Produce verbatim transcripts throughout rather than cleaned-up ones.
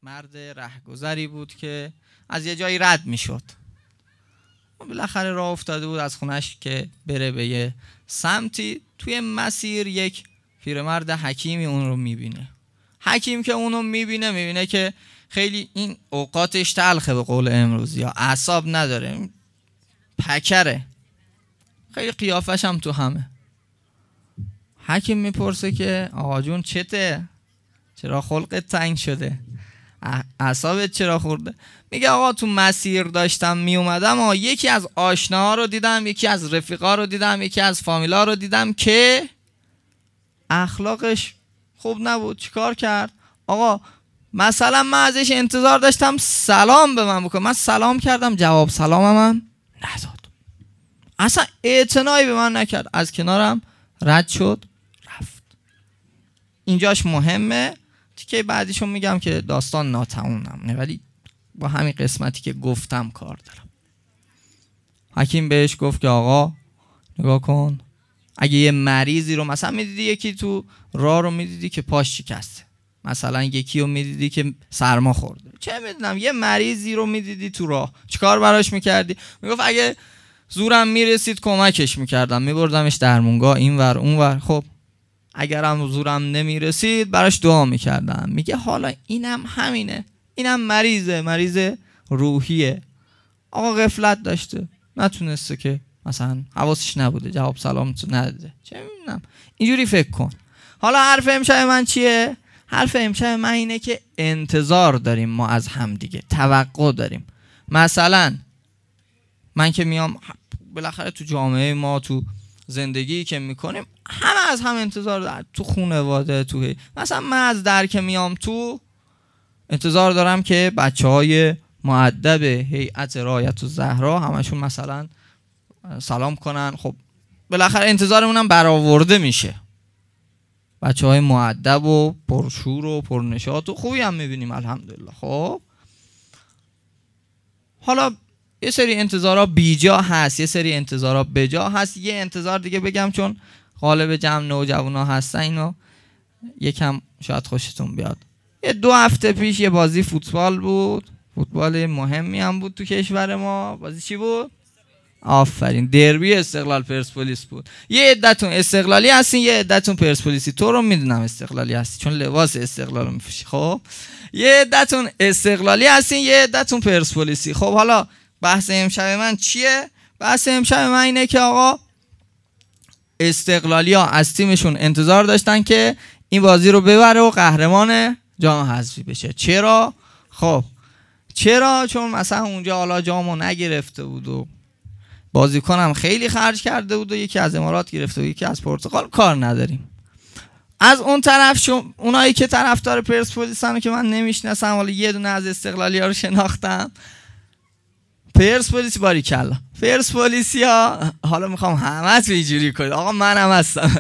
مرد رهگذری بود که از یه جایی رد میشد. بالاخره راه افتاده بود از خونش که بره به یه سمتی. توی مسیر یک پیرمرد حکیمی اون رو میبینه. حکیم که اون رو میبینه میبینه که خیلی این اوقاتش تلخه به قول امروزی، یا اعصاب نداره، پکره، خیلی قیافش هم تو همه. حکیم میپرسه که آقا جون چته؟ چرا خلقت تنگ شده؟ اعصابت چرا خورده؟ میگه آقا تو مسیر داشتم میومدم و یکی از آشناها رو دیدم، یکی از رفیقا رو دیدم، یکی از فامیلا رو دیدم که اخلاقش خوب نبود. چیکار کرد؟ آقا مثلا من ازش انتظار داشتم سلام به من بکنه، من سلام کردم جواب سلامم هم نداد، اصلا اعتنایی به من نکرد، از کنارم رد شد رفت. اینجاش مهمه، تیکه بعدیشون میگم که داستان ناتموم نه، ولی با همین قسمتی که گفتم کار دارم. حکیم بهش گفت که آقا نگاه کن، اگه یه مریضی رو مثلا میدیدی یکی تو راه رو میدیدی که پاش شکسته، مثلا یکی رو میدیدی که سرما خورده، چه میدونم یه مریضی رو میدیدی تو راه، چیکار براش میکردی؟ میگفت اگه زورم میرسید کمکش میکردم، میبردمش درمونگاه این ور اون ور. خب اگرم زورم نمیرسید براش دعا میکردم. میگه حالا اینم همینه، اینم مریضه، مریض روحیه. آقا غفلت داشته، نتونسته که مثلا حواسش نبوده جواب سلامتو نداده، چه میدونم. اینجوری فکر کن. حالا حرف امشب من چیه؟ حرف امشب من اینه که انتظار داریم ما از هم دیگه، توقع داریم. مثلا من که میام بالاخره تو جامعه ما، تو زندگی که میکنیم، همه از هم انتظار دارن. تو خانواده، تو هی. مثلا من از در که میام تو انتظار دارم که بچه های مؤدب هیئت رعایت الزهرا همشون مثلا سلام کنن. خب بالاخره انتظارمونم برآورده میشه. بچه های مؤدب و پرشور و پرنشاط و خوبی هم میبینیم الحمدلله. خب حالا یه سری انتظارها بیجا هست، یه سری انتظارها بجا هست. یه انتظار دیگه بگم چون غالب جمع نوجوانا هستن، اینو یکم شاید خوشتون بیاد. یه دو هفته پیش یه بازی فوتبال بود، فوتبال مهمی هم بود تو کشور ما. بازی چی بود؟ آفرین، دربی استقلال پرسپولیس بود. یه عدتون استقلالی هستین، یه عدتون پرسپولیسی. تو رو میدونم استقلالی هستی چون لباس استقلال رو میپوشی. خب یه عدتون استقلالی هستین، یه عدتون پرسپولیسی. خب حالا بحث امشب من چیه؟ بحث امشب من اینه که آقا استقلالی ها از تیمشون انتظار داشتن که این بازی رو ببره و قهرمان جام حذفی بشه. چرا؟ خب چرا؟ چون مثلا اونجا حالا جامو نگرفته بود و بازیکنم خیلی خرج کرده بود و یکی از امارات گرفته بود، یکی از پرتغال. کار نداریم. از اون طرف شون اونایی که طرفدار پرسپولیسن که من نمیشناسم، حالا یه دونه از استقلالی ها رو شناختم. پرسپولیس باریکلا، پرسپولیسی ها، حالا میخوام همه تو اینجوری کنید، آقا منم هستم.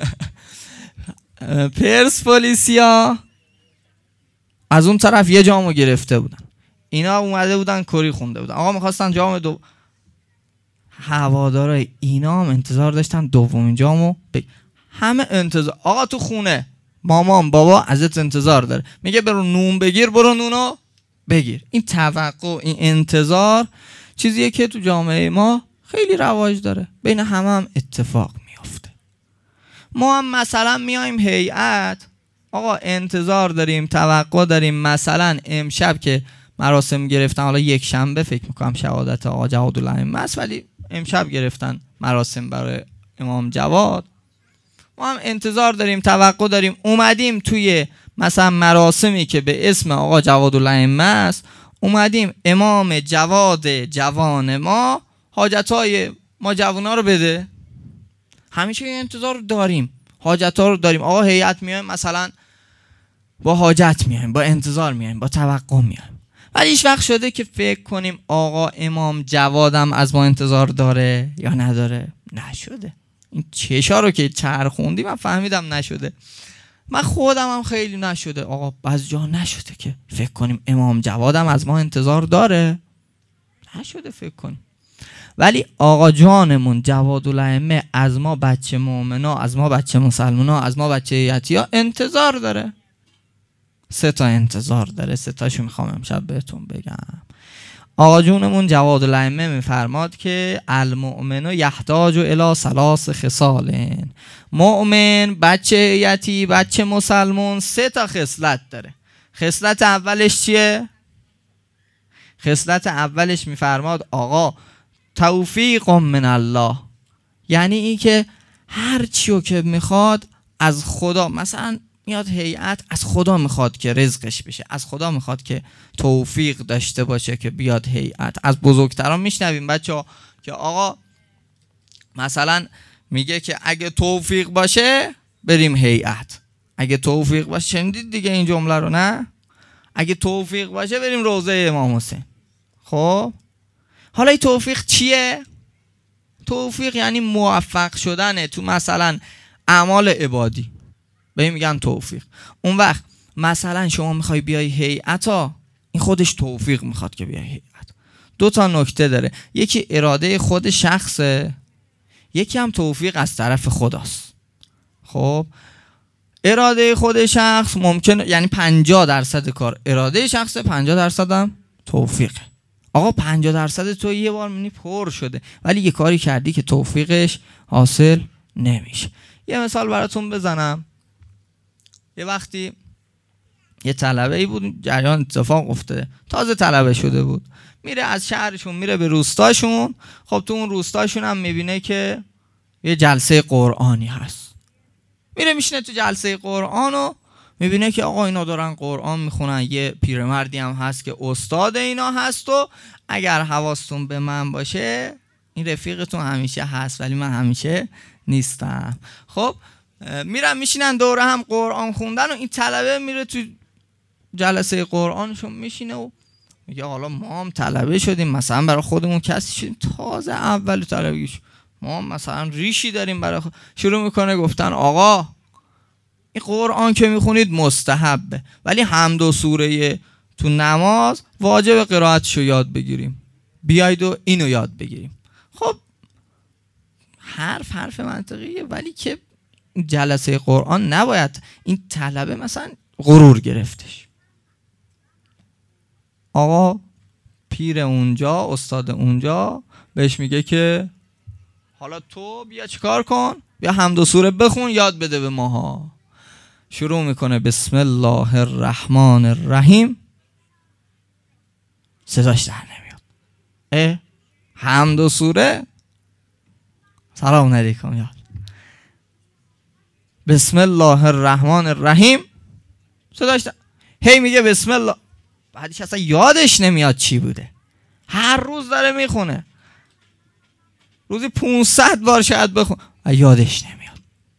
پرسپولیسی ها از اون طرف یه جامو گرفته بودن، اینا اومده بودن کری خونده بودن، آقا میخواستن جام دو. هوادارای اینا هم انتظار داشتن دومین جامو ب... همه انتظار. آقا تو خونه مامان بابا ازت انتظار داره، میگه برو نون بگیر، برو نونو بگیر. این توقع، این انتظار چیزیه که تو جامعه ما خیلی رواج داره، بین همه هم اتفاق میافته. ما هم مثلا میایم هیئت، آقا انتظار داریم، توقع داریم. مثلا امشب که مراسم گرفتن، حالا یک شنبه فکر میکنم شهادت آقا جوادالائمه است، ولی امشب گرفتن مراسم برای امام جواد. ما هم انتظار داریم، توقع داریم. اومدیم توی مثلا مراسمی که به اسم آقا جوادالائمه است، اومدیم امام جواد جوان ما حاجتهای ما جوانا رو بده. همیشه این انتظار داریم، حاجتها رو داریم. آقا هیئت میایم مثلا با حاجت میایم، با انتظار میایم، با توقع میایم. ولی هیچ وقت شده که فکر کنیم آقا امام جوادم از ما انتظار داره یا نداره؟ نشده. این چشا رو که چرخوندی من فهمیدم نشده. من خودم هم خیلی نشده. آقا بعضی جا نشده که فکر کنیم امام جوادم از ما انتظار داره، نشده فکر کنیم. ولی آقا جانمون جوادالائمه از ما بچه مؤمنا، از ما بچه مسلمانا، از ما بچه هیئتیا انتظار داره. سه تا انتظار داره، سه تاشو میخوام امشب بهتون بگم. آقا جونمون جواد الائمه میفرماد که المؤمن یحتاج الی ثلاث خصال. مؤمن، بچه یتی، بچه مسلمون سه تا خصلت داره. خصلت اولش چیه؟ خصلت اولش میفرماد آقا توفیق من الله، یعنی این که هر چیو که میخواد از خدا، مثلا میاد هیئت از خدا میخواد که رزقش بشه، از خدا میخواد که توفیق داشته باشه که بیاد هیئت. از بزرگتران میشنویم بچه‌ها که آقا مثلا میگه که اگه توفیق باشه بریم هیئت، اگه توفیق باشه، شنیدید دیگه این جمله رو نه؟ اگه توفیق باشه بریم روضه امام حسین. خب حالا این توفیق چیه؟ توفیق یعنی موفق شدنه تو مثلا اعمال عبادی، به این میگن توفیق. اون وقت مثلا شما میخوای بیای هیئت ها، این خودش توفیق میخواد که بیای هیئت. دو تا نکته داره، یکی اراده خود شخصه، یکی هم توفیق از طرف خداست. خب اراده خود شخص ممکنه یعنی پنجاه درصد کار اراده شخصه، پنجاه درصد هم توفیقه. آقا پنجاه درصد تو یه بار میبینی پر شده، ولی یه کاری کردی که توفیقش حاصل نمیشه. یه مثال براتون بزنم. یه وقتی یه طلبه ای بود، جریان اتفاق افتاده، تازه طلبه شده بود، میره از شهرشون میره به روستاشون. خب تو اون روستاشون هم میبینه که یه جلسه قرآنی هست، میره میشینه تو جلسه قرآن و میبینه که آقا اینا دارن قرآن میخونن، یه پیرمردی هم هست که استاد اینا هست و اگر حواستون به من باشه این رفیقتون همیشه هست ولی من همیشه نیستم. خب میرن میشینن دوره هم قرآن خوندن و این طلبه میره تو جلسه قرآنشون میشینه و میگه حالا ما هم طلبه شدیم، مثلا برای خودمون کسی شدیم، تازه اول طلبگیش ما هم مثلا ریشی داریم برای خود. شروع میکنه گفتن آقا این قرآن که میخونید مستحبه، ولی حمد و سوره تو نماز واجب قرائتشو یاد بگیریم، بیاید و اینو یاد بگیریم. خب حرف حرف منطقیه، ولی که جلسه قرآن نباید. این طلبه مثلا غرور گرفتش، آقا پیر اونجا استاد اونجا بهش میگه که حالا تو بیا چیکار کن، بیا حمد و سوره بخون یاد بده به ماها. شروع میکنه بسم الله الرحمن الرحیم، صداش در نمیاد. اه حمد و سوره سلام علیکم یاد، بسم الله الرحمن الرحیم صداش در... هی میگه بسم الله، بعدش اصلا یادش نمیاد چی بوده، هر روز داره میخونه، روزی پونصد بار شاید بخونه، یادش نمیاد.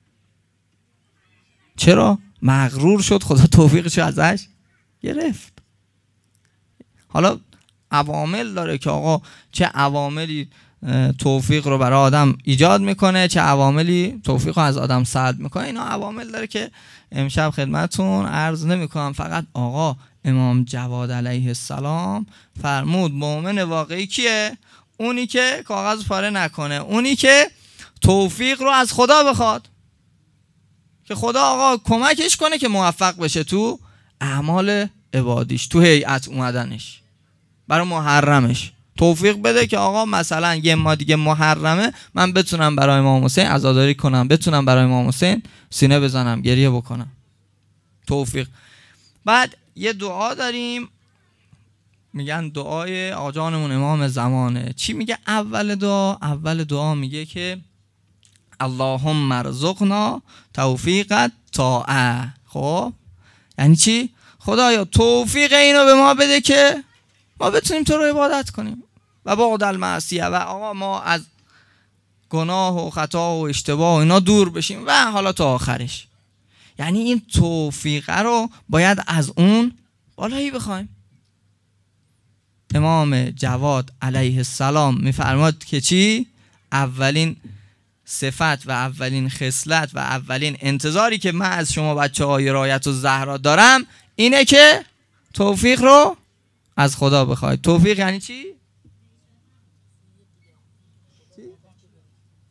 چرا؟ مغرور شد، خدا توفیقشو ازش گرفت. حالا عوامل داره که آقا چه عواملی توفیق رو برای آدم ایجاد میکنه، چه عواملی توفیق رو از آدم سلب میکنه. اینا عوامل داره که امشب خدمتون عرض نمیکنم. فقط آقا امام جواد علیه السلام فرمود مؤمن واقعی کیه؟ اونی که کاغذ پاره نکنه، اونی که توفیق رو از خدا بخواد، که خدا آقا کمکش کنه که موفق بشه تو اعمال عبادیش، تو هیئت اومدنش، برای محرمش توفیق بده که آقا مثلا یه ما دیگه محرمه من بتونم برای امام حسین عزاداری کنم، بتونم برای امام حسین سینه بزنم، گریه بکنم. توفیق. بعد یه دعا داریم میگن دعای آقا جانمون امام زمانه. چی میگه اول دعا؟ اول دعا میگه که اللهم ارزقنا توفیق طاعه. خب یعنی چی؟ خدایا توفیق اینو به ما بده که ما بتونیم تو رو عبادت کنیم و بعد المعصیه، و آقا ما از گناه و خطا و اشتباه و اینا دور بشیم و حالا تا آخرش. یعنی این توفیقه رو باید از اون بالایی بخوایم. امام جواد علیه السلام میفرماد که چی؟ اولین صفت و اولین خصلت و اولین انتظاری که من از شما بچه های رایت و زهرا دارم اینه که توفیق رو از خدا بخواید. توفیق یعنی چی؟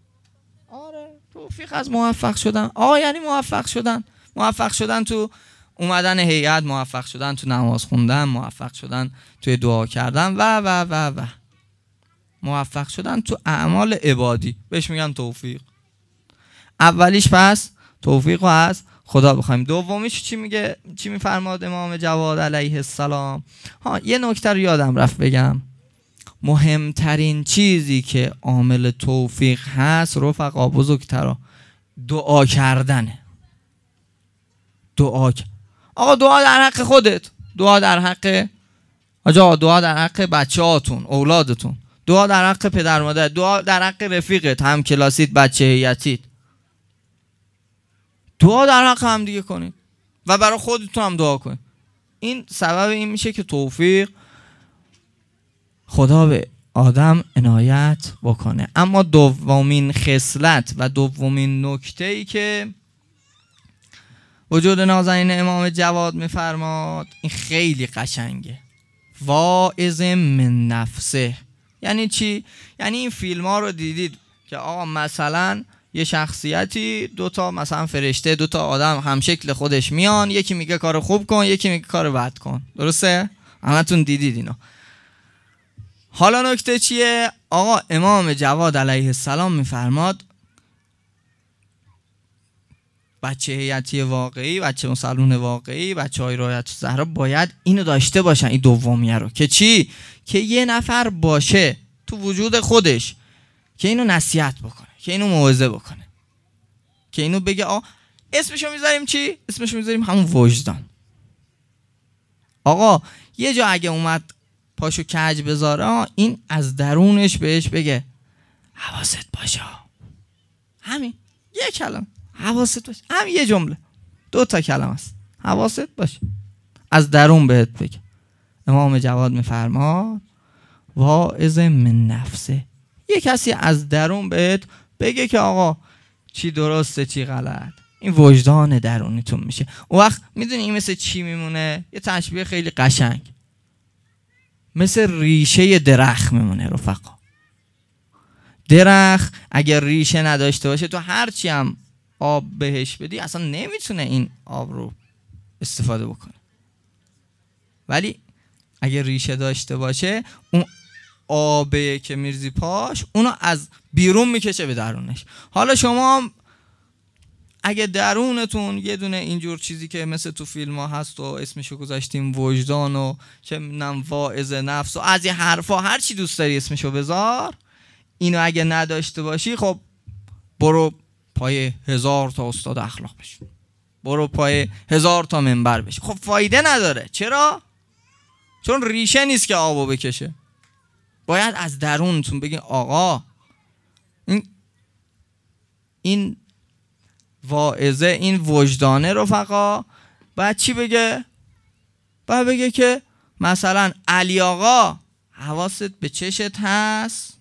آره توفیق از موفق شدن. آه یعنی موفق شدن. موفق شدن تو اومدن هیئت، موفق شدن تو نماز خوندن، موفق شدن توی دعا کردن و و و و موفق شدن تو اعمال عبادی، بهش میگن توفیق. اولیش پس توفیق رو از خدا بخوایم. دومیش چی میگه، چی میفرماد امام جواد علیه السلام؟ ها یه نکته رو یادم رفت بگم، مهمترین چیزی که عامل توفیق هست رفقا بزرگترا دعا کردنه. دعا کردن. آقا دعا در حق خودت، دعا در حق آجا، دعا در حق بچه هاتون، اولادتون، دعا در حق پدر مادر، دعا در حق رفیقت، هم کلاسیت، بچه هیئتیت، دعا در حق هم دیگه کنید و برای خودتون هم دعا کنید. این سبب این میشه که توفیق خدا به آدم عنایت بکنه. اما دومین خصلت و دومین نکته ای که وجود نازنین امام جواد میفرماد، این خیلی قشنگه، واعظ من نفسه. یعنی چی؟ یعنی این فیلم ها رو دیدید که آقا مثلا یه شخصیتی دوتا مثلا فرشته، دوتا آدم همشکل خودش میان، یکی میگه کار خوب کن، یکی میگه کار بد کن، درسته؟ همتون دیدید اینو. حالا نکته چیه؟ آقا امام جواد علیه السلام میفرماد بچه هیئتی واقعی، بچه مسلمون واقعی، بچه های رایت زهرا باید اینو داشته باشن، این دومیه رو، که چی؟ که یه نفر باشه تو وجود خودش که اینو نصیحت بکنه، که اینو موعظه بکنه، که اینو بگه آقا اسمشو میذاریم چی؟ اسمشو میذاریم همون وجدان. آقا یه جا اگه اومد پاشو کج بذاره، این از درونش بهش بگه حواست باشه، همین یه کلمه حواست باشه، همین یه جمله، دو تا کلمه است، حواست باشه، از درون بهت بگه. امام جواد میفرماد واعظ من نفسه، یه کسی از درون بهت بگه که آقا چی درسته چی غلط، این وجدان درونیتون میشه. اون وقت میدونی این مثل چی میمونه؟ یه تشبیه خیلی قشنگ، مثل ریشه درخت میمونه رفقا. درخت اگر ریشه نداشته باشه تو هرچی هم آب بهش بدی اصلا نمیتونه این آب رو استفاده بکنه، ولی اگر ریشه داشته باشه اون آبه که میرزی پاش اونو از بیرون میکشه به درونش. حالا شما اگه درونتون یه دونه اینجور چیزی که مثل تو فیلم ها هست و اسمشو گذاشتیم وجدان و چه میدونم واعظ نفس و از این حرفا، هر چی دوست داری اسمشو بذار، اینو اگه نداشته باشی خب برو پای هزار تا استاد اخلاق بشی، برو پای هزار تا منبر بشی، خب فایده نداره. چرا؟ چون ریشه نیست که آبو بکشه. باید از درونتون بگین آقا این این واعظه، این وجدانه رفقا باید چی بگه؟ باید بگه که مثلا علی آقا حواست به چشت هست،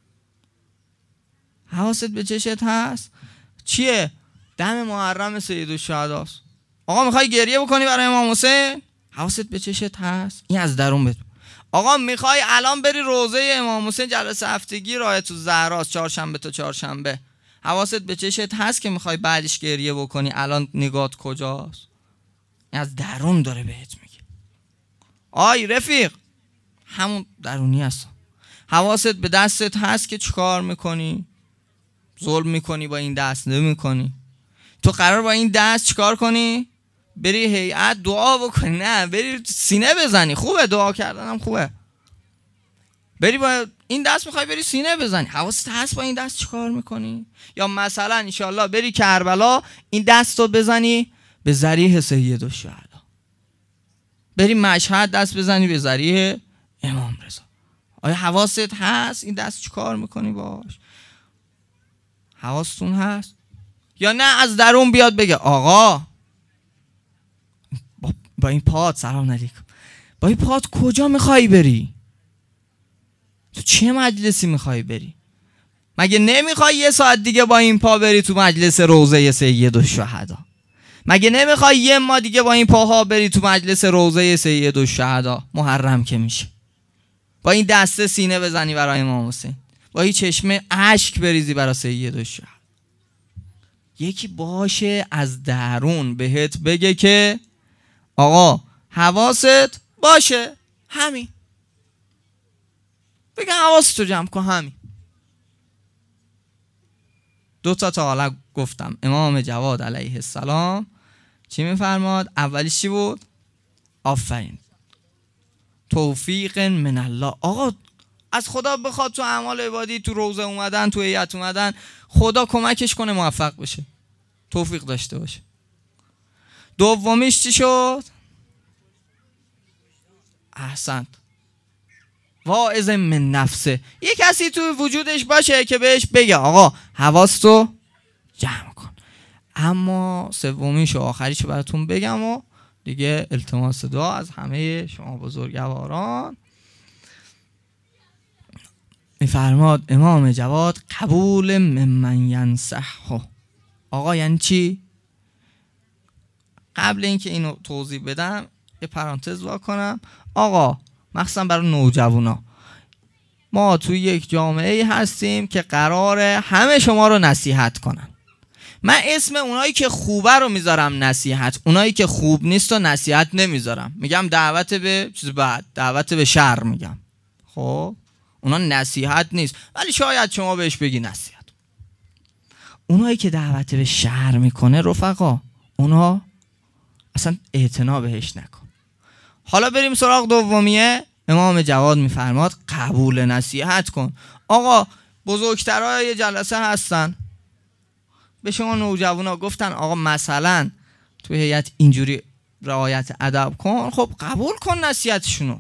حواست به چشت هست چیه؟ دم محرم سیدالشهداست. آقا میخوای گریه بکنی برای امام حسین، حواست به چشت هست، این از درون بده. آقا میخوای الان بری روضه امام حسین جلسه هفتگی رایت الزهراست، چهارشنبه تا چهارشنبه، حواست به چشت هست که میخوای بعدش گریه بکنی، الان نگات کجاست؟ این از درون داره بهت میگه. آی رفیق، همون درونی هست. حواست به دستت هست که چیکار میکنی؟ ظلم میکنی با این دست نمیکنی. تو قرار با این دست چیکار کنی؟ بری هیئت دعا بکنی؟ نه، بری سینه بزنی. خوبه دعا کردن هم خوبه، بری با این دست میخوای بری سینه بزنی، حواست هست با این دست چیکار میکنی؟ یا مثلا انشالله بری کربلا این دست رو بزنی به ذریح سیدالشهدا، بری مشهد دست بزنی به ذریح امام رضا. آیا حواست هست این دست چیکار میکنی باش؟ حواستون هست؟ یا نه از درون بیاد بگه آقا با, با این پات، سلام علیکم، با این پات کجا میخوای بری؟ تو چه مجلسی میخوای بری؟ مگه نمیخوای یه ساعت دیگه با این پا بری تو مجلس روضه سیدالشهدا؟ مگه نمیخوای یه ما دیگه با این پاها بری تو مجلس روضه سیدالشهدا؟ محرم که میشه با این دسته سینه بزنی برای امام حسین، با این چشمه اشک بریزی برای سیدالشهدا. یکی باشه از درون بهت بگه که آقا حواست باشه، همین. بگم حواست رو جمع کن، همین. دو تا تا حالا گفتم. امام جواد علیه السلام چی میفرماد؟ اولیش چی بود؟ آفرین، توفیق من الله. آقا از خدا بخواد تو اعمال عبادی، تو روزه اومدن، تو هیئت اومدن، خدا کمکش کنه موفق بشه، توفیق داشته باشه. دومیش چی شد؟ احسنت، واعظ من نفسه. یه کسی تو وجودش باشه که بهش بگه آقا حواستو جمع کن. اما سومیش و آخریشو براتون بگم و دیگه التماس دعا از همه شما بزرگواران. میفرماد امام جواد قبول ممن ینصحه. آقا یعنی چی؟ قبل اینکه اینو توضیح بدم یه پرانتز وا کنم. آقا مخصوصا برای نوجوانا، ما توی یک جامعه هستیم که قراره همه شما رو نصیحت کنن. من اسم اونایی که خوبه رو میذارم نصیحت، اونایی که خوب نیست رو نصیحت نمیذارم. میگم دعوت به چیز بد، دعوت به شر میگم. خب اونا نصیحت نیست، ولی شاید شما بهش بگی نصیحت. اونایی که دعوت به شر میکنه رفقا، اونا اصلا اعتنا بهش نکن. حالا بریم سراغ دومیه. امام جواد میفرماد قبول نصیحت کن. آقا بزرگترها یه جلسه هستن، به شما نوجوانا گفتن آقا مثلا تو هیئت اینجوری رعایت ادب کن، خب قبول کن نصیحتشونو.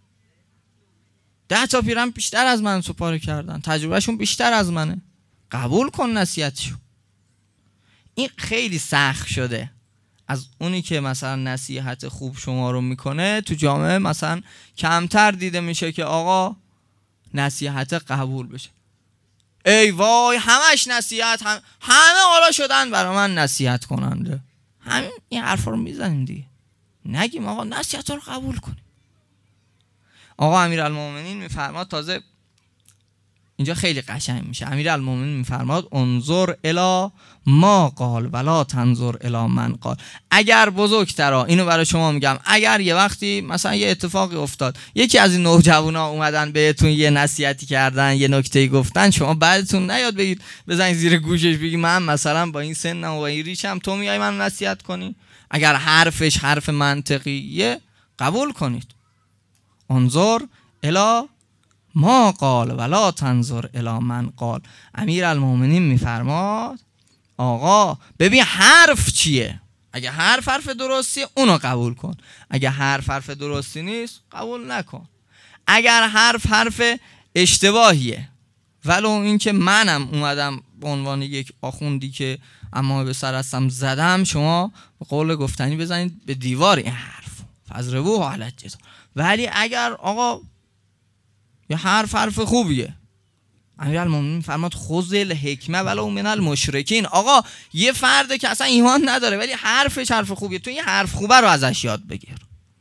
ده تا پیرم بیشتر از من سپاره کردن، تجربهشون بیشتر از منه، قبول کن نصیحتشون. این خیلی سخت شده. از اونی که مثلا نصیحت خوب شما رو میکنه تو جامعه مثلا کمتر دیده میشه که آقا نصیحت قبول بشه. ای وای همش نصیحت، هم همه حالا شدن برای من نصیحت کننده. همین این حرفا رو میزنیم دیگه. نگیم آقا نصیحت رو قبول کنیم. آقا امیرالمومنین میفرماد، تازه اینجا خیلی قشنگ میشه. امیرالمومنین میفرماد انظر الی ما قال ولا تنظر الی من قال. اگر بزرگترا، اینو برای شما میگم، اگر یه وقتی مثلا یه اتفاقی افتاد، یکی از این نوجوانا اومدن بهتون یه نصیحتی کردن، یه نکته‌ای گفتن، شما بعدتون نیاد بگید بزنید زیر گوشش بگی من مثلا با این سنم و این ریشم تو میای من نصیحت کنی. اگر حرفش حرف منطقیه قبول کنید. انظر الی ما قال ولا تنظر الی من قال. امیرالمومنین میفرماد آقا ببین حرف چیه، اگه حرف حرف درستیه اونو قبول کن، اگه حرف حرف درستی نیست قبول نکن. اگر حرف حرف اشتباهیه، ولو اینکه منم اومدم به عنوان یک آخوندی که اما به سر هستم زدم، شما به قول گفتنی بزنید به دیوار این حرف فضربوه علی الجدار. ولی اگر آقا یه حرف حرف خوبیه، امیرالمومنین فرماد خذ الحکمه ولو من المشرکین. آقا یه فرده که اصلا ایمان نداره ولی حرفش حرف خوبیه، تو این حرف خوبه رو ازش یاد بگیر.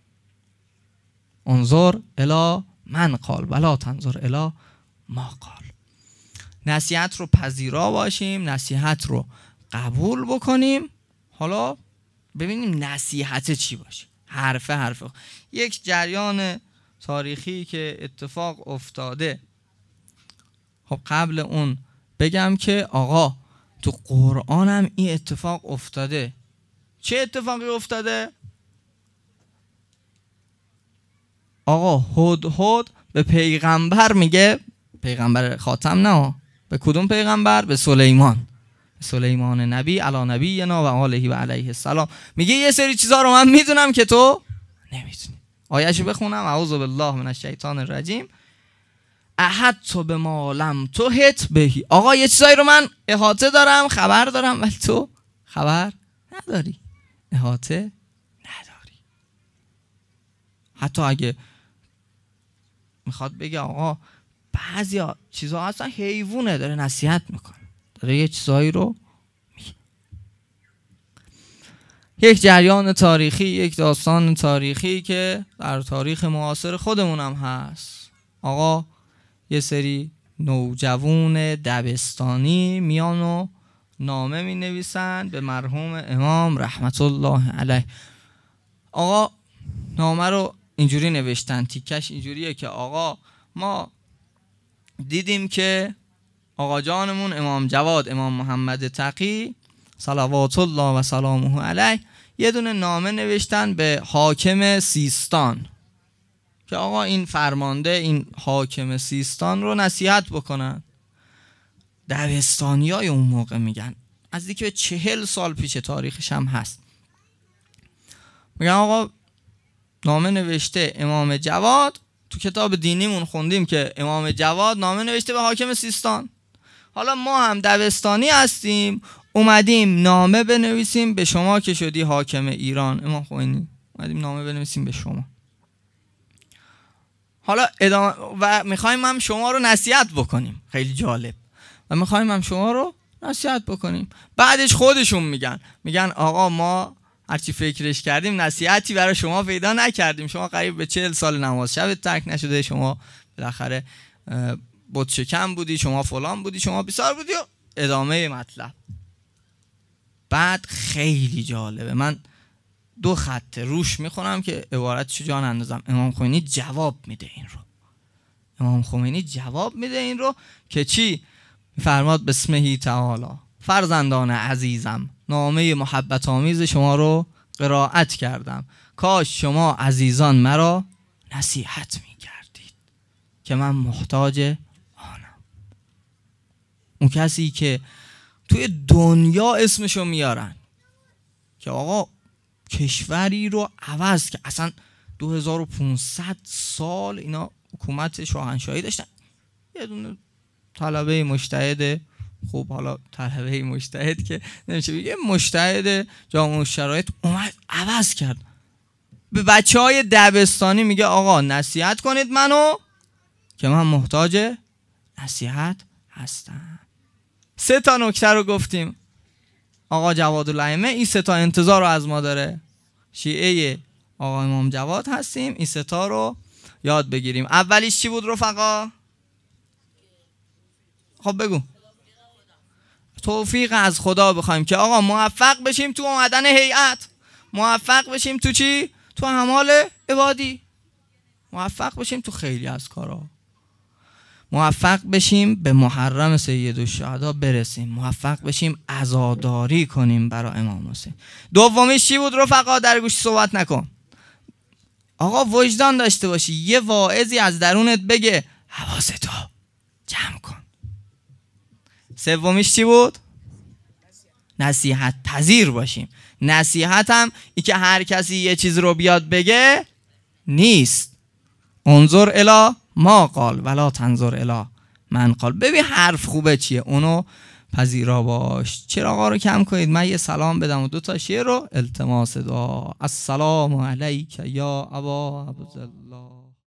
انظر الی من قال ولا تنظر الی ما قال. نصیحت رو پذیرا باشیم، نصیحت رو قبول بکنیم. حالا ببینیم نصیحت چی باشه. حرف حرف یک جریان تاریخی که اتفاق افتاده. خب قبل اون بگم که آقا تو قرآن هم این اتفاق افتاده. چه اتفاقی افتاده؟ آقا هدهد به پیغمبر میگه، پیغمبر خاتم نه، به کدوم پیغمبر؟ به سلیمان، سلیمان نبی علی نبینا و آله و علیه السلام. میگه یه سری چیزا رو من میدونم که تو نمیدونی. آیه‌شو بخونم. اعوذ بالله من الشیطان الرجیم. احط به ما لم تحط بهی. آقا یه چیزایی رو من احاطه دارم، خبر دارم، ولی تو خبر نداری، احاطه نداری. حتی اگه میخواد بگه آقا بعضی چیزها اصلا حیوونه، داره نصیحت میکنه، داره یه چیزایی رو میگه. یک جریان تاریخی، یک داستان تاریخی که در تاریخ معاصر خودمون هم هست. آقا یه سری نوجوان دبستانی میان و نامه می نویسن به مرحوم امام رحمت الله علیه. آقا نامه رو اینجوری نوشتن، تیکش اینجوریه که آقا ما دیدیم که آقا جانمون امام جواد امام محمد تقی صلوات الله و سلامه علیه یه دونه نامه نوشتن به حاکم سیستان که آقا این فرمانده این حاکم سیستان رو نصیحت بکنن. دبستانی های اون موقع میگن، از دیگه چهل سال پیش، تاریخش هم هست. میگن آقا نامه نوشته امام جواد، تو کتاب دینیمون خوندیم که امام جواد نامه نوشته به حاکم سیستان. حالا ما هم دبستانی هستیم، اومدیم نامه بنویسیم به شما که شدی حاکم ایران، امام خمینی، اومدیم نامه بنویسیم به شما. حالا ادامه و میخوایم هم شما رو نصیحت بکنیم. خیلی جالب. و میخوایم هم شما رو نصیحت بکنیم. بعدش خودشون میگن میگن آقا ما هرچی فکرش کردیم نصیحتی برای شما پیدا نکردیم. شما قریب به چهل سال نماز شب ترک نشده، شما بالاخره بت شکم بودی، شما فلان بودی، شما بیسار بودی و ادامه مطلب. بعد خیلی جالبه، من دو خط روش میخونم که عبارتشو جان اندازم. امام خمینی جواب میده این رو. امام خمینی جواب میده این رو که چی؟ فرماد بسمه تعالی فرزندان عزیزم، نامه محبت آمیز شما رو قرائت کردم. کاش شما عزیزان مرا نصیحت میکردید که من محتاج آنم. اون کسی که توی دنیا اسمشو میارن که آقا کشوری رو عوض که اصلا دو هزار و پانصد سال اینا حکومت شاهنشاهی داشتن، یه دونه طلبه مجتهد، خب حالا طلبه مجتهد که نمیشه بگه، مجتهد جامعه شرایط اومد عوض کرد. به بچه های دبستانی میگه آقا نصیحت کنید منو که من محتاج نصیحت هستم. سه تا نکته رو گفتیم. آقا جوادالائمه این سه تا انتظار رو از ما داره. شیعه آقا امام جواد هستیم، این سه تا رو یاد بگیریم. اولیش چی بود رفقا؟ خب بگو. توفیق از خدا بخوایم که آقا موفق بشیم تو اومدن هیئت، موفق بشیم تو چی؟ تو اعمال عبادی، موفق بشیم تو خیلی از کارا، موفق بشیم به محرم سید الشهدا برسیم، موفق بشیم عزاداری کنیم برای امام حسین. دومیش چی بود رفقا؟ در گوش صحبت نکن. آقا وجدان داشته باشی، یه واعظی از درونت بگه حواستو جمع کن. سومیش چی بود؟ نصیحت پذیر باشیم. نصیحت هم ای که هر کسی یه چیز رو بیاد بگه نیست. انظر الی ما قال ولا تنظر الی من قال. ببین حرف خوبه چیه، اونو پذیرا باش. چراغا رو کم کنید، من یه سلام بدم و دو تا شعر رو التماس دعا. السلام علیک یا ابا عبدالله.